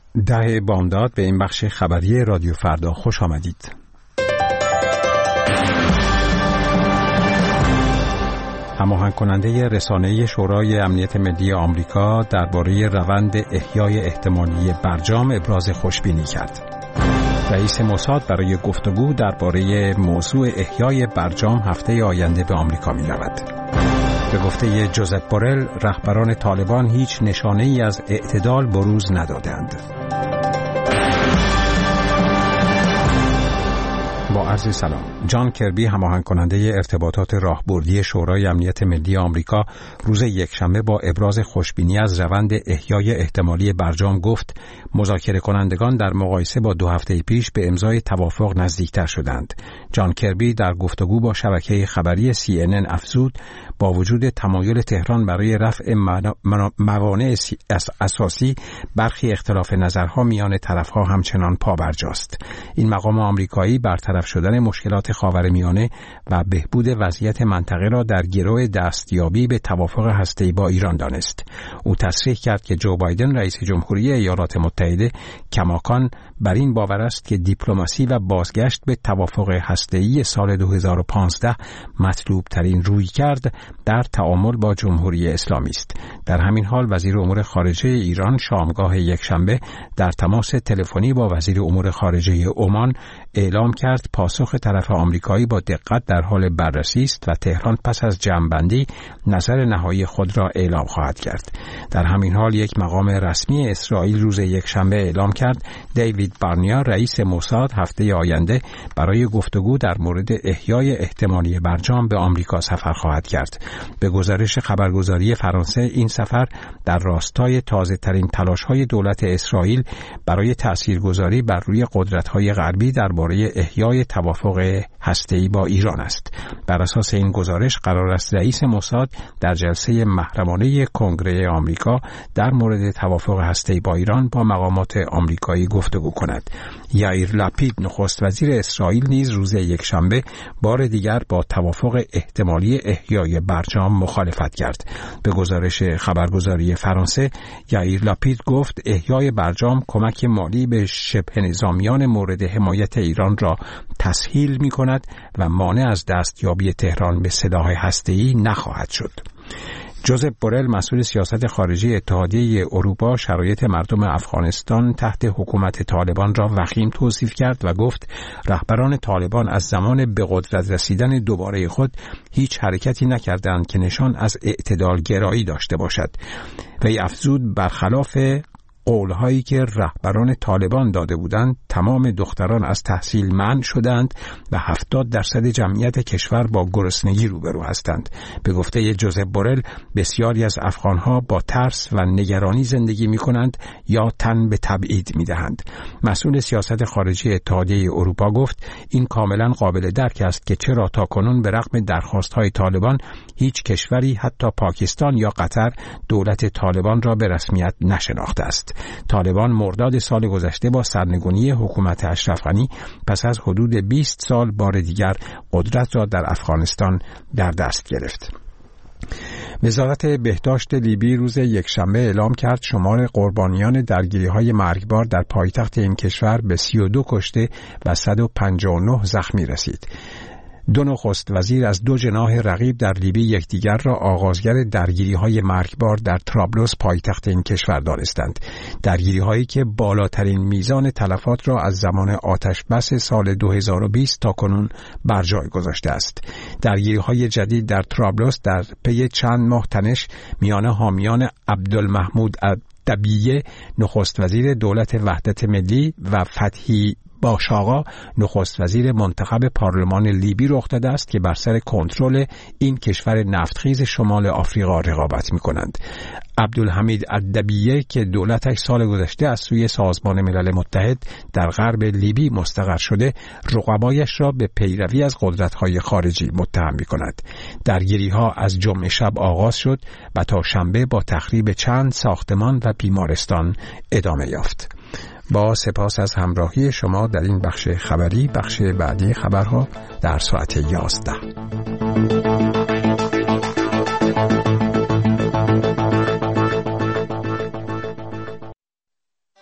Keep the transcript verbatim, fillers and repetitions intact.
ده بامداد به این بخش خبری رادیو فردا خوش آمدید. هماهنگ کننده رسانه‌ای شورای امنیت ملی آمریکا درباره روند احیای احتمالی برجام ابراز خوشبینی کرد. رئیس موساد برای گفتگو درباره موضوع احیای برجام هفته آینده به آمریکا می‌رود. به گفته جوزپ بورل، رهبران طالبان هیچ نشانه‌ای از اعتدال بروز ندادند. با عرض سلام. جان کربی، هماهنگ کننده ارتباطات راهبردی شورای امنیت ملی آمریکا، روز یکشنبه با ابراز خوشبینی از روند احیای احتمالی برجام گفت مذاکره کنندگان در مقایسه با دو هفته پیش به امضای توافق نزدیکتر شدند. جان کربی در گفتگو با شبکه خبری سی ان ان افزود با وجود تمایل تهران برای رفع موانع اساسی، برخی اختلاف نظرها میان طرفها همچنان پابرجاست. این مقام آمریکایی برطرف شدن مشکلات خاورمیانه و بهبود وضعیت منطقه را در گرو دستیابی به توافق هسته‌ای با ایران دانست. او تصریح کرد که جو بایدن رئیس جمهوری ایالات متحده کماکان بر این باور است که دیپلماسی و بازگشت به توافق هسته‌ای سال دو هزار و پانزده مطلوب ترین رویکرد در تعامل با جمهوری اسلامی است. در همین حال وزیر امور خارجه ایران شامگاه یکشنبه در تماس تلفنی با وزیر امور خارجه عمان اعلام کرد پاسخ طرف آمریکایی با دقت در حال بررسی است و تهران پس از جمع‌بندی نظر نهایی خود را اعلام خواهد کرد. در همین حال یک مقام رسمی اسرائیل روز یکشنبه اعلام کرد دیوید بارنیا، رئیس موساد، هفته آینده برای گفتگو در مورد احیای احتمالی برجام به آمریکا سفر خواهد کرد. به گزارش خبرگزاری فرانسه، این سفر در راستای تازه‌ترین تلاش‌های دولت اسرائیل برای تاثیرگذاری بر روی قدرت‌های غربی درباره احیای توافق هسته‌ای با ایران است. بر اساس این گزارش قرار است رئیس موساد در جلسه محرمانه کنگره آمریکا در مورد توافق هسته‌ای با ایران با مقامات آمریکایی گفتگو کند. یائیر لپید، نخست وزیر اسرائیل، نیز روز یکشنبه بار دیگر با توافق احتمالی احیای برجام مخالفت کرد. به گزارش خبرگزاری فرانسه، یائیر لپید گفت احیای برجام کمک مالی به شبه نظامیان مورد حمایت ایران را تسهیل می کند و مانع از دستیابی تهران به سلاح هسته‌ای نخواهد شد. جوزپ بورل، مسئول سیاست خارجی اتحادیه اروپا، شرایط مردم افغانستان تحت حکومت طالبان را وخیم توصیف کرد و گفت رهبران طالبان از زمان به قدرت رسیدن دوباره خود هیچ حرکتی نکردند که نشان از اعتدال گرایی داشته باشد. وی افزود برخلاف قولهایی که رهبران طالبان داده بودند، تمام دختران از تحصیل منع شدند و هفتاد درصد جمعیت کشور با گرسنگی روبرو هستند. به گفته جوزپ بورل، بسیاری از افغانها با ترس و نگرانی زندگی می کنند یا تن به تبعید می دهند. مسئول سیاست خارجی اتحادیه اروپا گفت این کاملا قابل درک است که چرا تاکنون به رغم درخواست‌های طالبان هیچ کشوری، حتی پاکستان یا قطر، دولت طالبان را به رسمیت نشناخته است. طالبان مرداد سال گذشته با سرنگونی حکومت اشرف غنی پس از حدود بیست سال بار دیگر قدرت را در افغانستان در دست گرفت. وزارت بهداشت لیبی روز یکشنبه اعلام کرد شمار قربانیان درگیری‌های مرگبار در پایتخت این کشور به سی و دو کشته و صد و پنجاه و نه زخمی رسید. دو نخست وزیر از دو جناح رقیب در لیبی یکدیگر را آغازگر درگیری‌های مرگبار در طرابلس، پایتخت این کشور، دانستند. درگیری‌هایی که بالاترین میزان تلفات را از زمان آتش بس سال دو هزار و بیست تا کنون بر جای گذاشته است. درگیری‌های جدید در طرابلس در پی چند ماه تنش میان حامیان عبدالمحمود الدبیه، نخست وزیر دولت وحدت ملی، و فتحی باشاغا، نخست وزیر منتخب پارلمان لیبی، رخ داده است که بر سر کنترل این کشور نفتخیز شمال آفریقا رقابت می‌کنند. عبدالحمید الدبیه که دولتش سال گذشته از سوی سازمان ملل متحد در غرب لیبی مستقر شده، رقبایش را به پیروی از قدرت‌های خارجی متهم می‌کند. درگیری‌ها از جمعه شب آغاز شد و تا شنبه با تخریب چند ساختمان و بیمارستان ادامه یافت. با سپاس از همراهی شما در این بخش خبری. بخش بعدی خبرها در ساعت یازده.